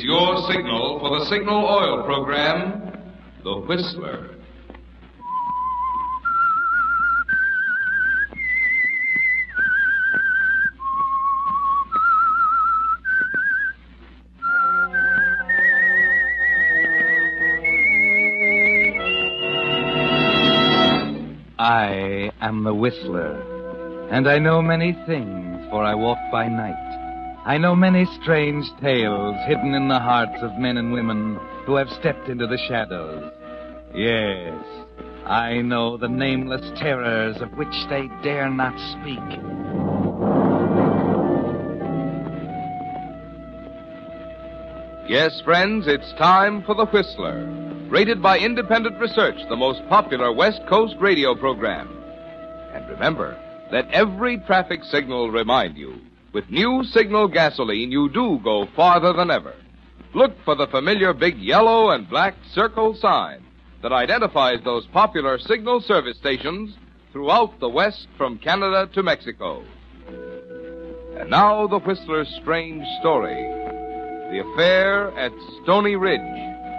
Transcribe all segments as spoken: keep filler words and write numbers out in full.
is your signal for the Signal Oil program, The Whistler. I am the Whistler, and I know many things, for I walk by night. I know many strange tales hidden in the hearts of men and women who have stepped into the shadows. Yes, I know the nameless terrors of which they dare not speak. Yes, friends, it's time for The Whistler. Rated by Independent Research, the most popular West Coast radio program. And remember, let every traffic signal remind you, with new Signal gasoline, you do go farther than ever. Look for the familiar big yellow and black circle sign that identifies those popular Signal service stations throughout the West from Canada to Mexico. And now the Whistler's strange story, the affair at Stony Ridge.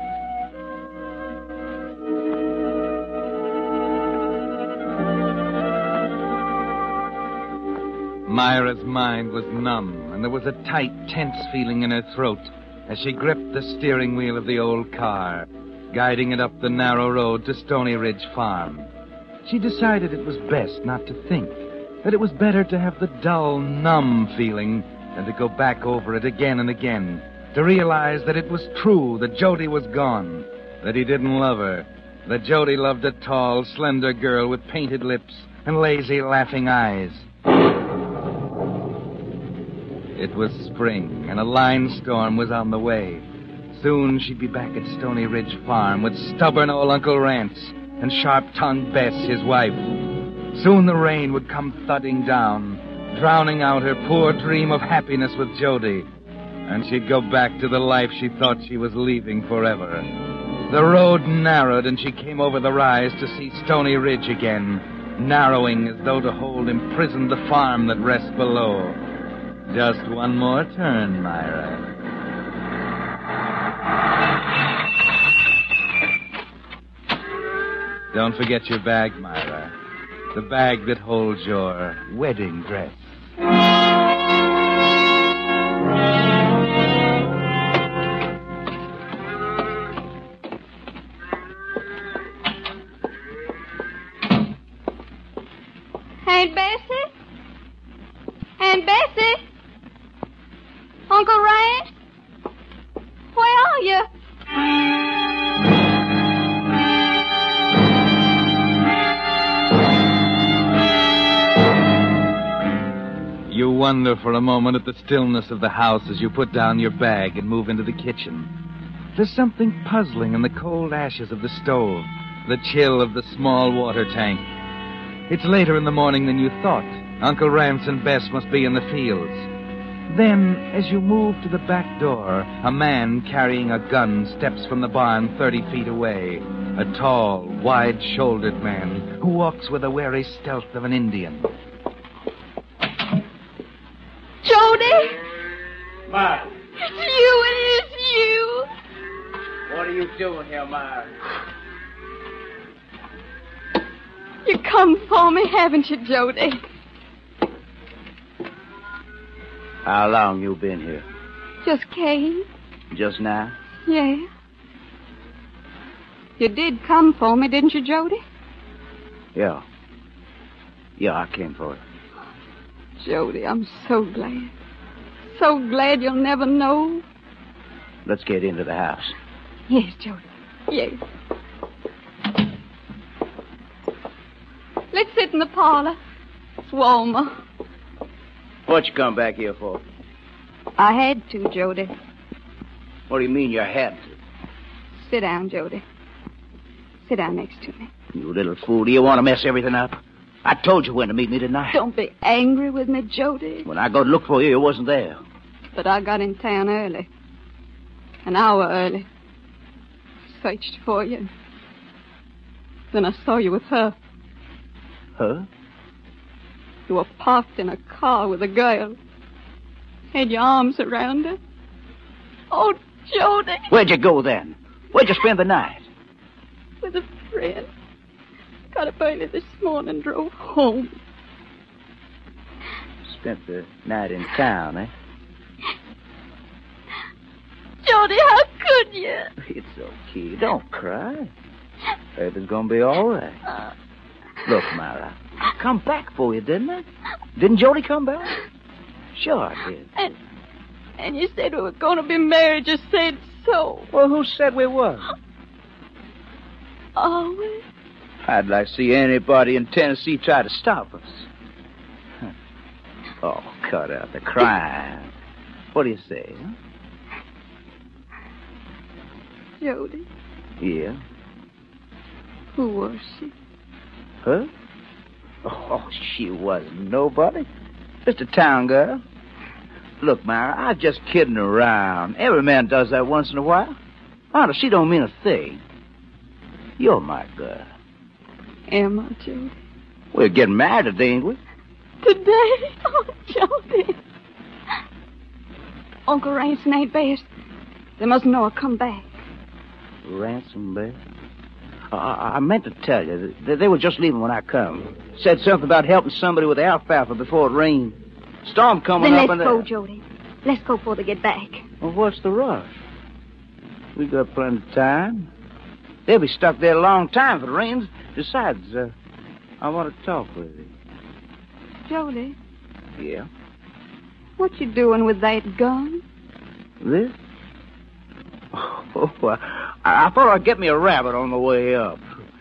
Myra's mind was numb, and there was a tight, tense feeling in her throat as she gripped the steering wheel of the old car, guiding it up the narrow road to Stony Ridge Farm. She decided it was best not to think, that it was better to have the dull, numb feeling than to go back over it again and again, to realize that it was true that Jody was gone, that he didn't love her, that Jody loved a tall, slender girl with painted lips and lazy, laughing eyes. It was spring, and a line storm was on the way. Soon she'd be back at Stony Ridge Farm with stubborn old Uncle Rance and sharp-tongued Bess, his wife. Soon the rain would come thudding down, drowning out her poor dream of happiness with Jody, and she'd go back to the life she thought she was leaving forever. The road narrowed, and she came over the rise to see Stony Ridge again, narrowing as though to hold imprisoned the farm that rests below. Just one more turn, Myra. Don't forget your bag, Myra. The bag that holds your wedding dress. Aunt Bessie? Aunt Bessie? Uncle Rance? Where are you? You wonder for a moment at the stillness of the house as you put down your bag and move into the kitchen. There's something puzzling in the cold ashes of the stove, the chill of the small water tank. It's later in the morning than you thought. Uncle Rance and Bess must be in the fields. Then, as you move to the back door, a man carrying a gun steps from the barn thirty feet away. A tall, wide-shouldered man who walks with the wary stealth of an Indian. Jody? Myra. It's you, it is you. What are you doing here, Myra? You come for me, haven't you, Jody? How long you been here? Just came. Just now? Yeah. You did come for me, didn't you, Jody? Yeah. Yeah, I came for it. Jody, I'm so glad. So glad you'll never know. Let's get into the house. Yes, Jody. Yes. Let's sit in the parlor. It's warmer. What you come back here for? I had to, Jody. What do you mean you had to? Sit down, Jody. Sit down next to me. You little fool, do you want to mess everything up? I told you when to meet me, didn't I? Don't be angry with me, Jody. When I go to look for you, you wasn't there. But I got in town early. An hour early. Searched for you. Then I saw you with her. Her? You were parked in a car with a girl. Had your arms around her. Oh, Jody. Where'd you go then? Where'd you spend the night? With a friend. Got up early this morning, drove home. Spent the night in town, eh? Jody, how could you? It's okay. Don't cry. Everything's gonna be all right. Uh, Look, Myra, I come back for you, didn't I? Didn't Jody come back? Sure I did. and and you said we were going to be married. You said so. Well, who said we were? Always. I'd like to see anybody in Tennessee try to stop us. Huh. Oh, cut out the crying. What do you say, huh? Jody, Yeah? who was she? Huh? Oh, she wasn't nobody. Just a town girl. Look, Myra, I'm just kidding around. Every man does that once in a while. Honest, she don't mean a thing. You're my girl. Am I, Jody? We're getting married today, ain't we? Today? Oh, Jody. Uncle Ransom ain't best. They must know I'll come back. Ransom, babe? I, I meant to tell you that they were just leaving when I come. Said something about helping somebody with the alfalfa before it rained. Storm coming then up. let's and go, the... Jody. Let's go before they get back. Well, what's the rush? We got plenty of time. They'll be stuck there a long time if it rains. Besides, uh, I want to talk with you. Jody, Yeah? what you doing with that gun? This? Oh, I, I thought I'd get me a rabbit on the way up.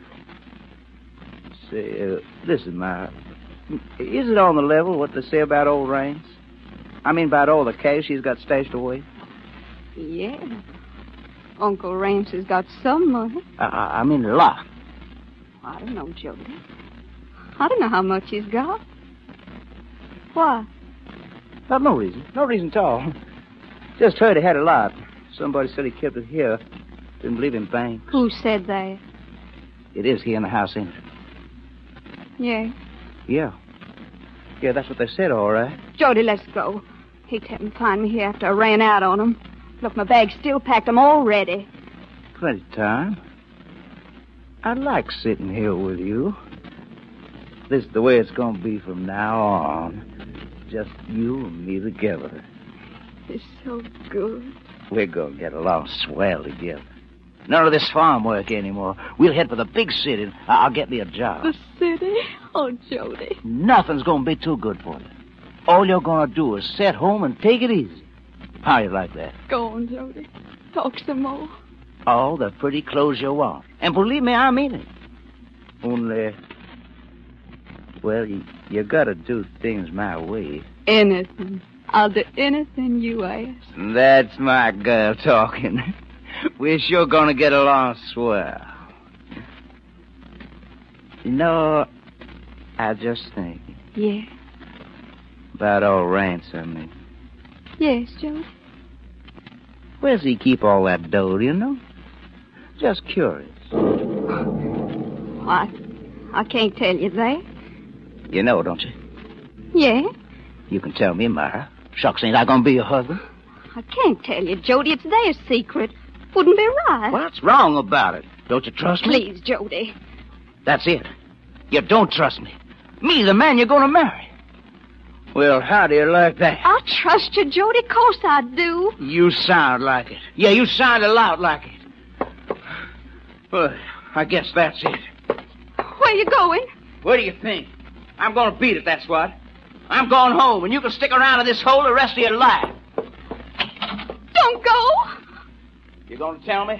Say, uh, listen, my... Is it on the level what they say about old Rains? I mean about all the cash she's got stashed away? Yeah. Uncle Ramsey's got some money. I, I, I mean a lot. I don't know, Jody. I don't know how much he's got. Why? Not no reason. No reason at all. Just heard he had a lot. Somebody said he kept it here. Didn't believe in banks. Who said that? It is here in the house, ain't it? Yeah. Yeah. Yeah, that's what they said, all right. Jody, let's go. Hate to have him find me here after I ran out on him. Look, my bag's still packed. I'm all ready. Plenty of time. I like sitting here with you. This is the way it's going to be from now on. Just you and me together. It's so good. We're going to get along swell together. None of this farm work anymore. We'll head for the big city. and I'll get me a job. The city? Oh, Jody. Nothing's going to be too good for you. All you're going to do is sit home and take it easy. How you like that? Go on, Jody. Talk some more. All the pretty clothes you want. And believe me, I mean it. Only, well, you, you got to do things my way. Anything. I'll do anything you ask. That's my girl talking. We're sure going to get along swell. You know, I just think Yeah. about old Ransom. Yes, Jody. Where's he keep all that dough, do you know? Just curious. I, I can't tell you that. You know, don't you? Yeah. You can tell me, Myra. Shucks, ain't I going to be your husband? I can't tell you, Jody. It's their secret. Wouldn't be right. What's wrong about it? Don't you trust me? Please, Jody. That's it. You don't trust me. Me, the man you're going to marry. Well, how do you like that? I trust you, Jody. Of course I do. You sound like it. Yeah, you sound a lot like it. Well, I guess that's it. Where you going? Where do you think? I'm going to beat it, that's what. I'm going home, and you can stick around in this hole the rest of your life. Don't go. You going to tell me?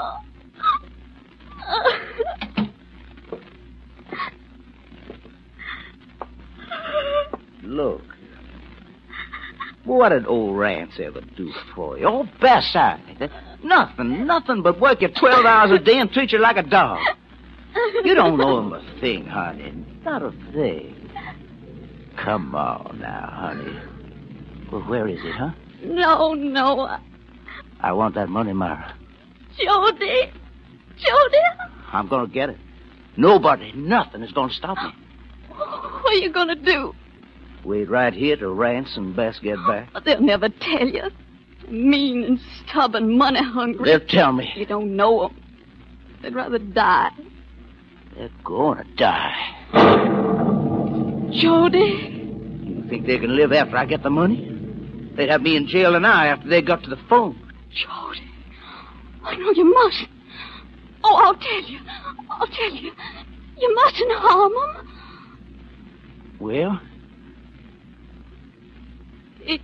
Look. What did old Rance ever do for you? Oh, besides, nothing, nothing but work you twelve hours a day and treat you like a dog. You don't owe him a thing, honey. Not a thing. Come on now, honey. Well, where is it, huh? No, no. I... I want that money, Myra. Jody. Jody. I'm going to get it. Nobody, nothing is going to stop me. What are you going to do? Wait right here till Rance and Bess get back. They'll never tell you. Mean and stubborn, money-hungry. They'll tell me. You don't know them. They'd rather die. They're gonna die. Jody? You think they can live after I get the money? They'd have me in jail an hour after they got to the phone. Jody. Oh, no, you mustn't. Oh, I'll tell you. I'll tell you. You mustn't harm them. Well? It...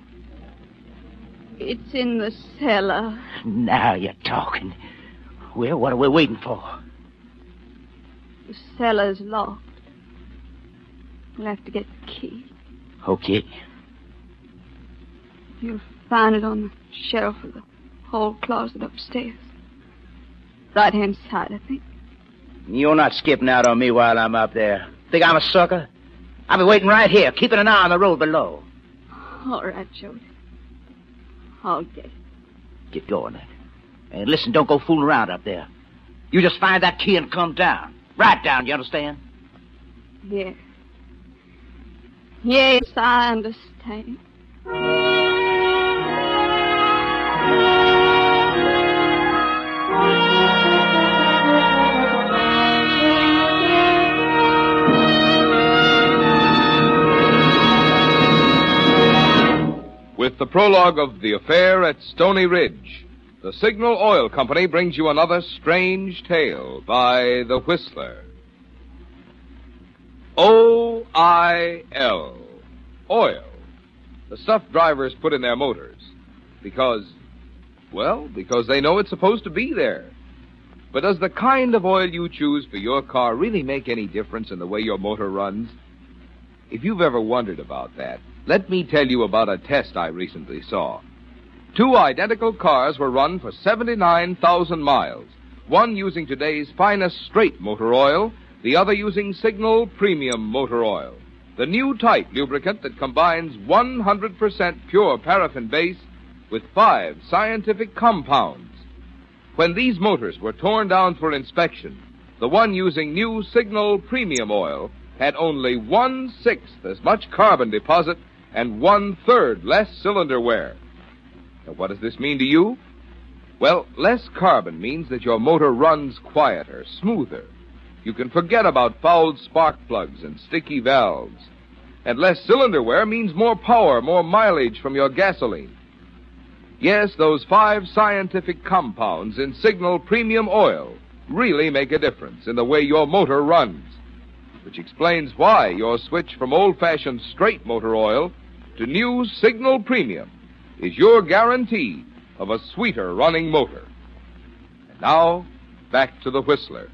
It's in the cellar. Now you're talking. Well, what are we waiting for? The cellar's locked. We'll have to get the key. Okay. You'll find it on the shelf of the hall closet upstairs. Right-hand side, I think. You're not skipping out on me while I'm up there. Think I'm a sucker? I'll be waiting right here, keeping an eye on the road below. All right, Jody. I'll get it. Get going then. And listen, don't go fooling around up there. You just find that key and come down. Right down, you understand? Yes. Yes, I understand. With the prologue of The Affair at Stony Ridge, the Signal Oil Company brings you another strange tale by The Whistler. O I L. Oil. The stuff drivers put in their motors. Because, well, because they know it's supposed to be there. But does the kind of oil you choose for your car really make any difference in the way your motor runs? If you've ever wondered about that, let me tell you about a test I recently saw. Two identical cars were run for seventy-nine thousand miles, one using today's finest straight motor oil, the other using Signal Premium Motor Oil, the new type lubricant that combines one hundred percent pure paraffin base with five scientific compounds. When these motors were torn down for inspection, the one using new Signal Premium Oil had only one-sixth as much carbon deposit and one-third less cylinder wear. Now, what does this mean to you? Well, less carbon means that your motor runs quieter, smoother. You can forget about fouled spark plugs and sticky valves. And less cylinder wear means more power, more mileage from your gasoline. Yes, those five scientific compounds in Signal Premium Oil really make a difference in the way your motor runs, which explains why your switch from old-fashioned straight motor oil to new Signal Premium is your guarantee of a sweeter running motor. And now, back to the Whistler.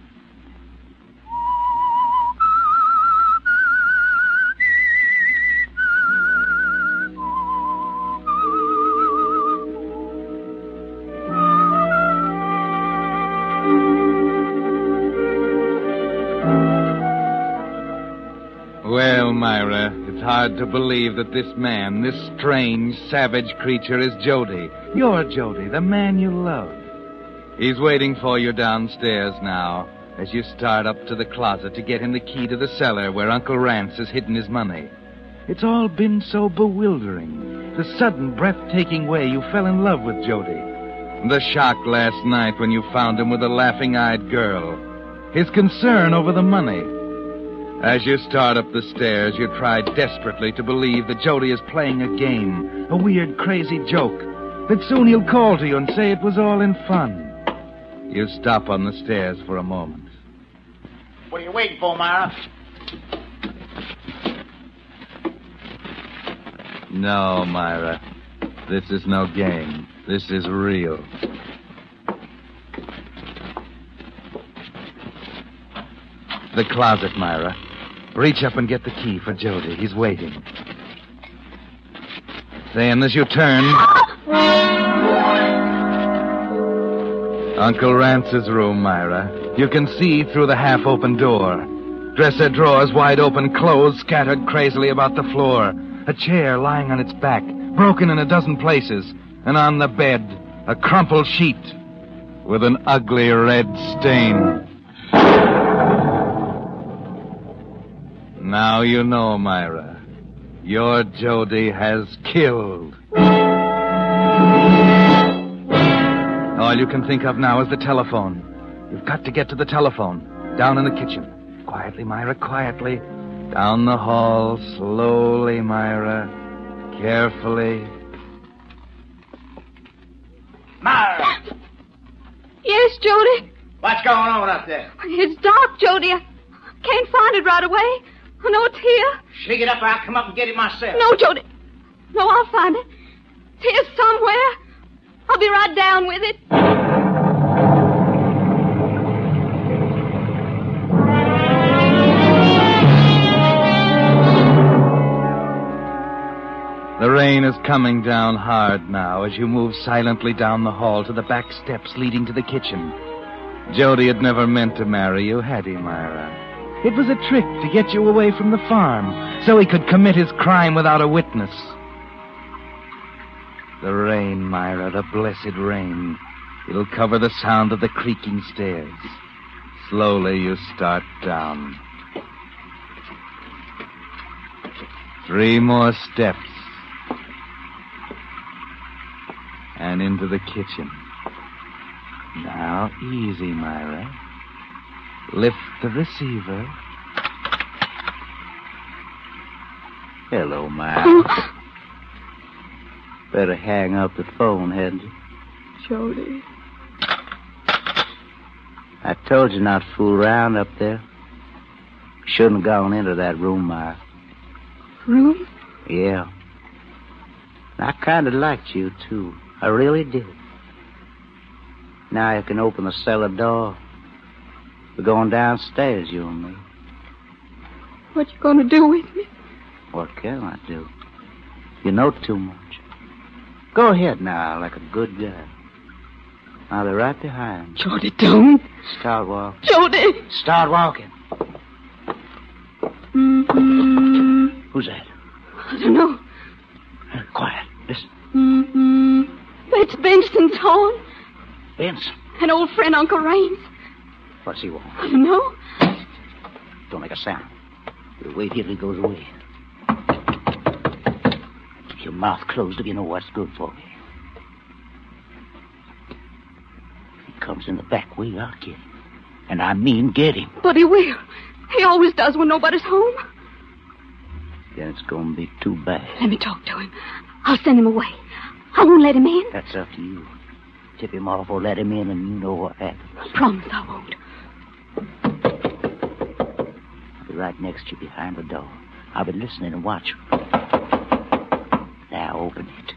Well, Myra, it's hard to believe that this man, this strange, savage creature is Jody. You're Jody, the man you love. He's waiting for you downstairs now as you start up to the closet to get him the key to the cellar where Uncle Rance has hidden his money. It's all been so bewildering. The sudden, breathtaking way you fell in love with Jody. The shock last night when you found him with a laughing-eyed girl. His concern over the money. As you start up the stairs, you try desperately to believe that Jody is playing a game, a weird, crazy joke, that soon he'll call to you and say it was all in fun. You stop on the stairs for a moment. What are you waiting for, Myra? No, Myra. This is no game. This is real. The closet, Myra. Reach up and get the key for Jody. He's waiting. Then, as you turn... Uncle Rance's room, Myra. You can see through the half-open door. Dresser drawers wide open, clothes scattered crazily about the floor. A chair lying on its back, broken in a dozen places. And on the bed, a crumpled sheet with an ugly red stain. Now you know, Myra. Your Jody has killed. All you can think of now is the telephone. You've got to get to the telephone. Down in the kitchen. Quietly, Myra, quietly. Down the hall, slowly, Myra. Carefully. Myra! Yes, Jody? What's going on up there? It's dark, Jody. I can't find it right away. I know it's here. Shake it up or I'll come up and get it myself. No, Jody. No, I'll find it. It's here somewhere. I'll be right down with it. The rain is coming down hard now as you move silently down the hall to the back steps leading to the kitchen. Jody had never meant to marry you, had he, Myra? It was a trick to get you away from the farm so he could commit his crime without a witness. The rain, Myra, the blessed rain. It'll cover the sound of the creaking stairs. Slowly you start down. Three more steps. And into the kitchen. Now, easy, Myra. Lift the receiver. Hello, Myra. Better hang up the phone, hadn't you? Jody. I told you not to fool around up there. Shouldn't have gone into that room, Myra. Room? Yeah. I kind of liked you, too. I really did. Now you can open the cellar door. We're going downstairs, you and me. What you gonna do with me? What can I do? You know too much. Go ahead now, like a good girl. I'll be right behind you. Jody, don't. Start walking. Jody! Start walking. Mm-hmm. Who's that? I don't know. Uh, quiet. Listen. Mm-hmm. It's Benson's horn. Benson. An old friend, Uncle Raines. What's he want? I don't know. Don't make a sound. We'll wait here till he goes away. Keep your mouth closed if you know what's good for you. If he comes in the back way, I'll get him. And I mean get him. But he will. He always does when nobody's home. Then it's going to be too bad. Let me talk to him. I'll send him away. I won't let him in. That's up to you. Tip him off or let him in and you know what happens. I promise I won't. I'll be right next to you behind the door. I'll be listening and watching. Now open it.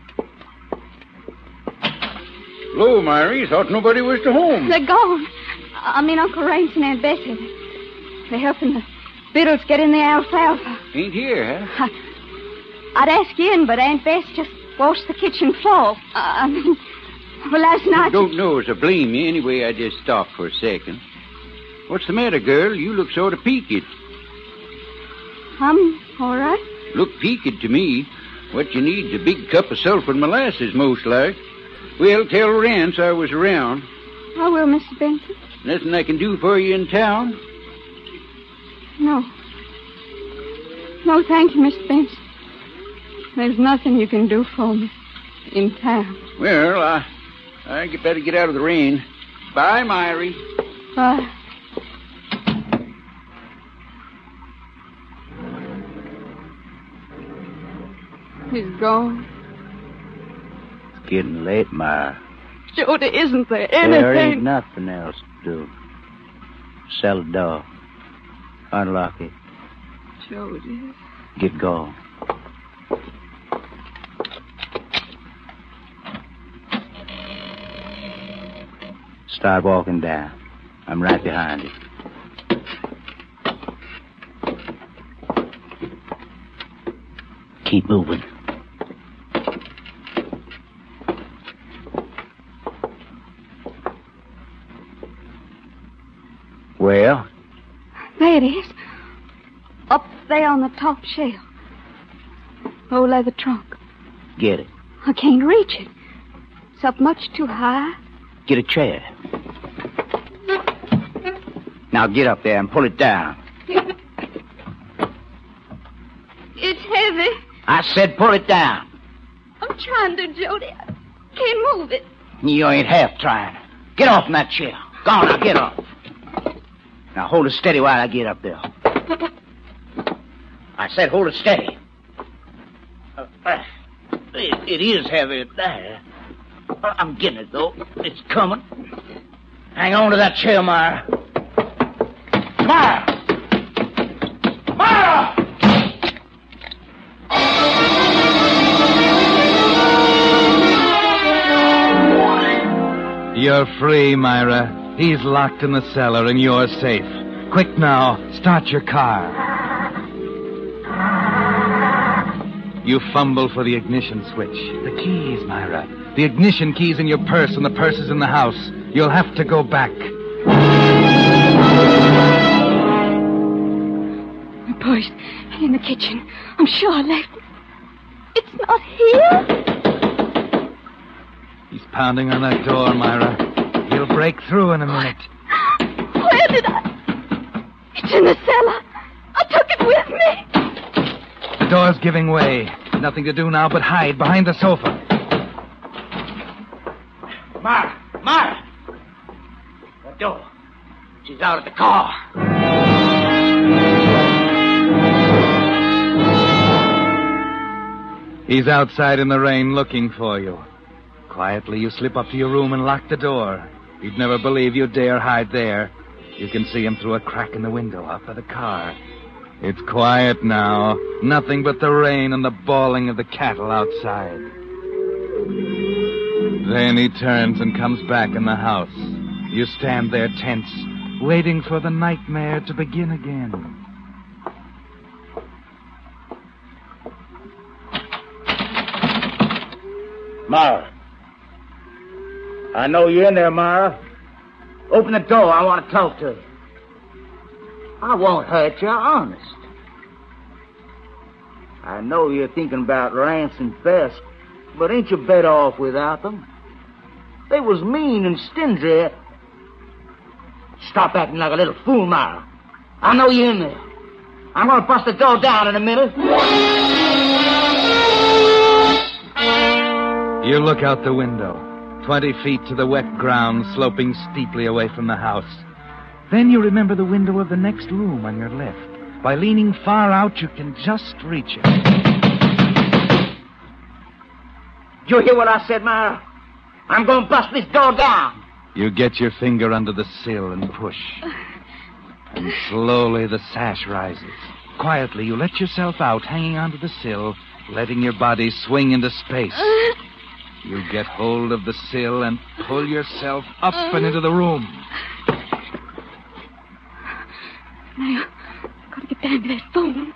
Hello, Myrie. Thought nobody was to home. They're gone. I mean, Uncle Raines and Aunt Bessie. They're helping the Biddles get in the alfalfa. Ain't here, huh? I, I'd ask you in, but Aunt Bess just washed the kitchen floor. Uh, I mean, well, last night... I don't know as I blame you. Anyway, I just stopped for a second. What's the matter, girl? You look sort of peaked. I'm all right. Look peaked to me. What you need's a big cup of sulphur and molasses, most like. Well, tell Rance I was around. I will, Mister Benson. Nothing I can do for you in town? No. No, thank you, Mister Benson. There's nothing you can do for me in town. Well, I, I better get out of the rain. Bye, Myrie. Bye. He's gone. It's getting late, Myra. Jody, isn't there anything? There ain't nothing else to do. Sell the door. Unlock it. Jody. Get going. Start walking down. I'm right behind you. Keep moving. Well? There it is. Up there on the top shelf. Old leather trunk. Get it. I can't reach it. It's up much too high. Get a chair. Now get up there and pull it down. It's heavy. I said pull it down. I'm trying to, Jody. I can't move it. You ain't half trying. Get off from that chair. Go on, now, get off. Now, hold it steady while I get up there. I said hold it steady. Uh, uh, it, it is heavy there. I'm getting it, though. It's coming. Hang on to that chair, Myra. Myra! Myra! You're free, Myra. He's locked in the cellar and you're safe. Quick now, start your car. You fumble for the ignition switch. The keys, Myra. The ignition key's in your purse and the purse is in the house. You'll have to go back. My purse in the kitchen. I'm sure I left it. It's not here. He's pounding on that door, Myra. He'll break through in a minute. Where did I... It's in the cellar. I took it with me. The door's giving way. Nothing to do now but hide behind the sofa. Myra! Myra! The door. She's out of the car. He's outside in the rain looking for you. Quietly, you slip up to your room and lock the door. He'd never believe you dare hide there. You can see him through a crack in the window out by the car. It's quiet now. Nothing but the rain and the bawling of the cattle outside. Then he turns and comes back in the house. You stand there tense, waiting for the nightmare to begin again. Myra. I know you're in there, Myra. Open the door. I want to talk to you. I won't hurt you, honest. I know you're thinking about Rance and Bess, but ain't you better off without them? They was mean and stingy. Stop acting like a little fool, Myra. I know you're in there. I'm going to bust the door down in a minute. You look out the window. Twenty feet to the wet ground, sloping steeply away from the house. Then you remember the window of the next room on your left. By leaning far out, you can just reach it. Did you hear what I said, Myra? I'm going to bust this door down. You get your finger under the sill and push. And slowly the sash rises. Quietly, you let yourself out, hanging onto the sill, letting your body swing into space. You get hold of the sill and pull yourself up and into the room. Now, I've got to get down to that phone.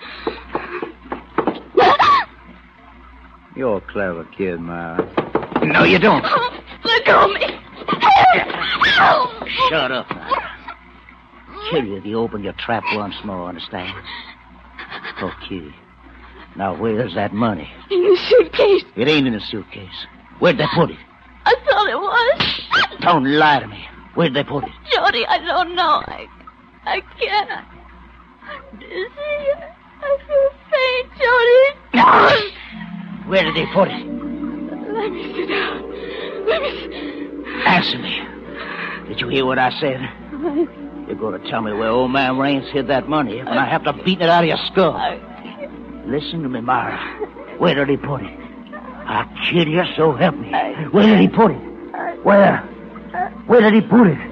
You're a clever kid, Myra. No, you don't. Oh, let go of me. Help! Shut up, Myra. Kill you if you open your trap once more, understand? Okay. Now, where's that money? In the suitcase. It ain't in the suitcase. Where'd they put it? I thought it was. Don't lie to me. Where'd they put it? Jody, I don't know. I, I can't. I, I'm dizzy. I feel faint, Jody. Where did they put it? Let me sit down. Let me sit... Answer me. Did you hear what I said? I, You're going to tell me where old man Raines hid that money, and I, I have to beat it out of your skull. I, Listen to me, Myra. Where did he put it? I'll kill you, so help me. Where did he put it? Where? Where did he put it?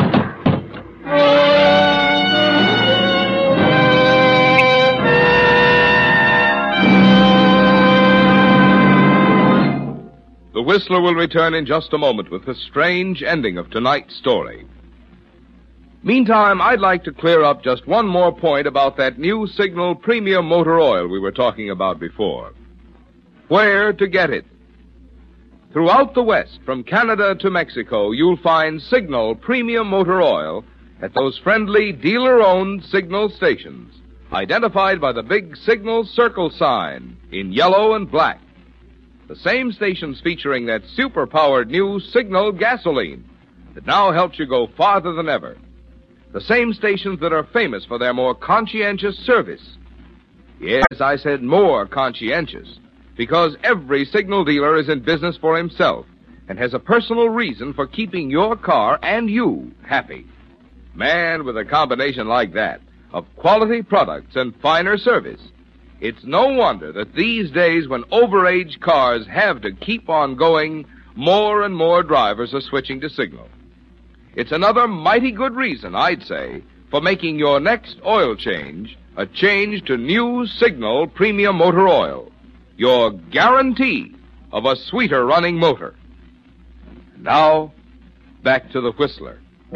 The Whistler will return in just a moment with the strange ending of tonight's story. Meantime, I'd like to clear up just one more point about that new Signal Premium Motor Oil we were talking about before. Where to get it? Throughout the West, from Canada to Mexico, you'll find Signal Premium Motor Oil at those friendly dealer-owned Signal stations, identified by the big Signal Circle sign in yellow and black. The same stations featuring that super-powered new Signal gasoline that now helps you go farther than ever. The same stations that are famous for their more conscientious service. Yes, I said more conscientious, because every Signal dealer is in business for himself, and has a personal reason for keeping your car and you happy. Man, with a combination like that of quality products and finer service, it's no wonder that these days when overaged cars have to keep on going, more and more drivers are switching to Signal. It's another mighty good reason, I'd say, for making your next oil change a change to new Signal Premium Motor Oil, your guarantee of a sweeter running motor. Now, back to the Whistler.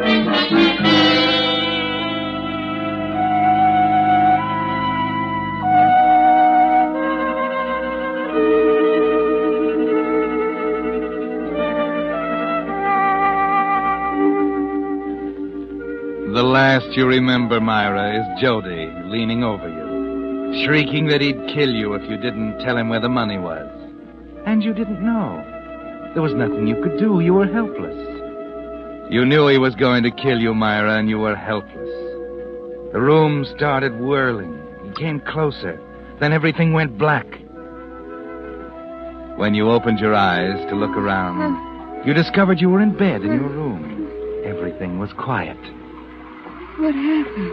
The last you remember, Myra, is Jody leaning over you, shrieking that he'd kill you if you didn't tell him where the money was. And you didn't know. There was nothing you could do. You were helpless. You knew he was going to kill you, Myra, and you were helpless. The room started whirling. He came closer. Then everything went black. When you opened your eyes to look around, you discovered you were in bed in your room. Everything was quiet. What happened?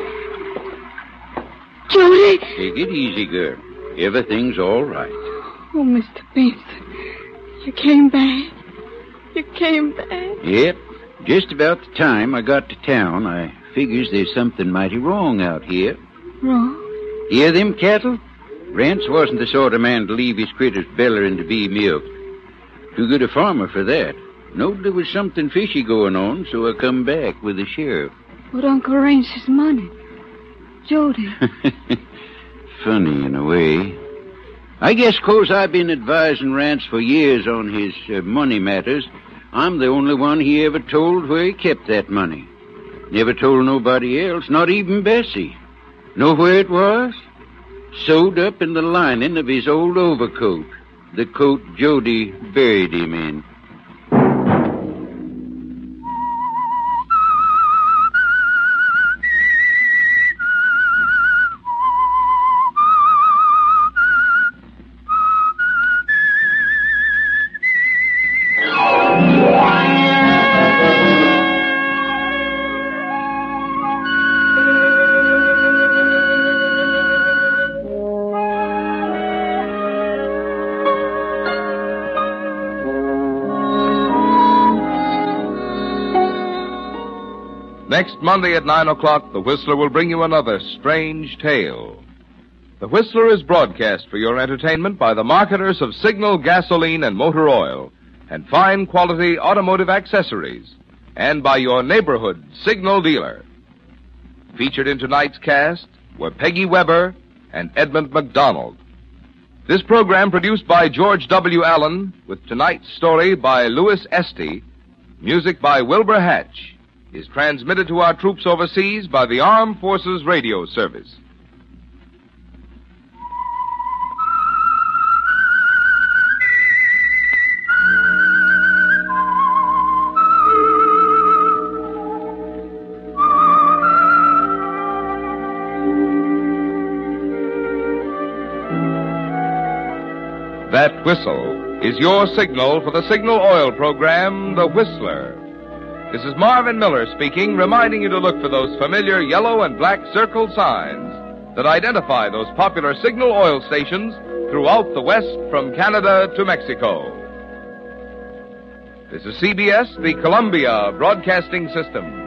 Jody! Take it easy, girl. Everything's all right. Oh, Mister Benson, you came back. You came back. Yep. Just about the time I got to town, I figures there's something mighty wrong out here. Wrong? Hear them cattle? Rance wasn't the sort of man to leave his critters bellering to be milked. Too good a farmer for that. Knowed there was something fishy going on, so I come back with the sheriff. But Uncle Rance's money. Jody. Funny in a way. I guess 'cause I've been advising Rance for years on his uh, money matters, I'm the only one he ever told where he kept that money. Never told nobody else, not even Bessie. Know where it was? Sewed up in the lining of his old overcoat. The coat Jody buried him in. Next Monday at nine o'clock, The Whistler will bring you another strange tale. The Whistler is broadcast for your entertainment by the marketers of Signal gasoline and motor oil and fine quality automotive accessories, and by your neighborhood Signal dealer. Featured in tonight's cast were Peggy Weber and Edmund McDonald. This program, produced by George W. Allen, with tonight's story by Louis Esty, music by Wilbur Hatch, is transmitted to our troops overseas by the Armed Forces Radio Service. That whistle is your signal for the Signal Oil program, The Whistler. This is Marvin Miller speaking, reminding you to look for those familiar yellow and black circle signs that identify those popular Signal oil stations throughout the West from Canada to Mexico. This is C B S, the Columbia Broadcasting System.